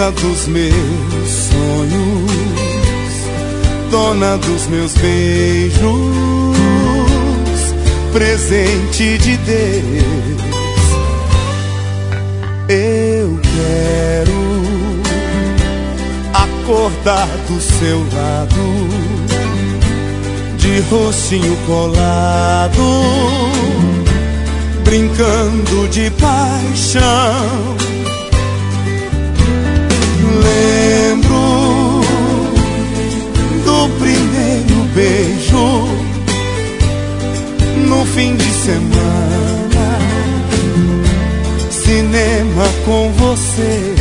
Princesa dos meus sonhos, dona dos meus beijos, presente de Deus. Eu quero acordar do seu lado, de rostinho colado, brincando de paixão. Lembro do primeiro beijo no fim de semana, cinema com você.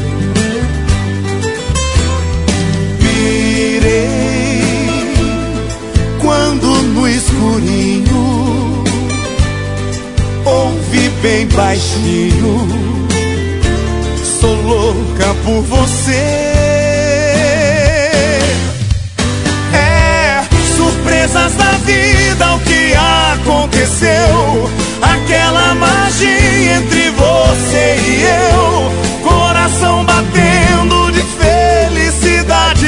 Pirei quando no escurinho ouvi bem baixinho: sou louca por você. É surpresas da vida o que aconteceu, aquela magia entre você e eu, coração batendo de felicidade.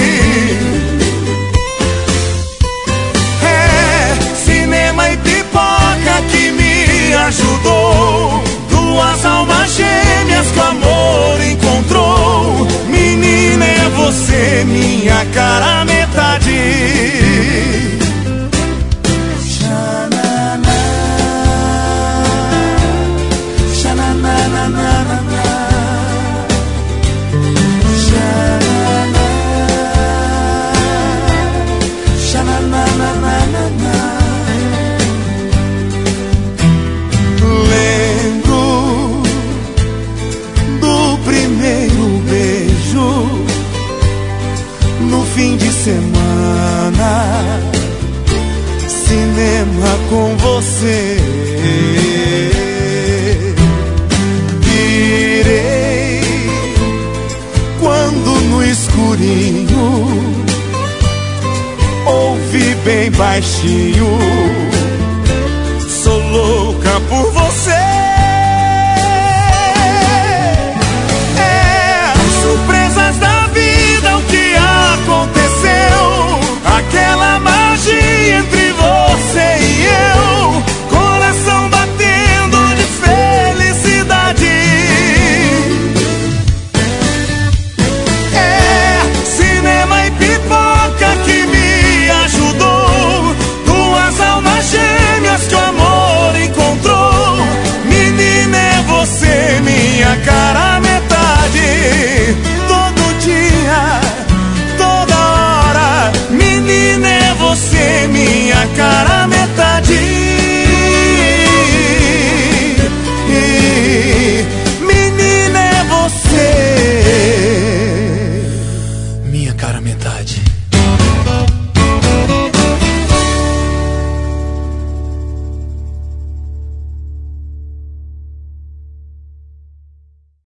É cinema e pipoca que me ajudou, duas almas gêmeas que o amor encontrou. Menina, é você, minha cara metade. Fim de semana, cinema com você. Pirei quando no escurinho ouvi bem baixinho: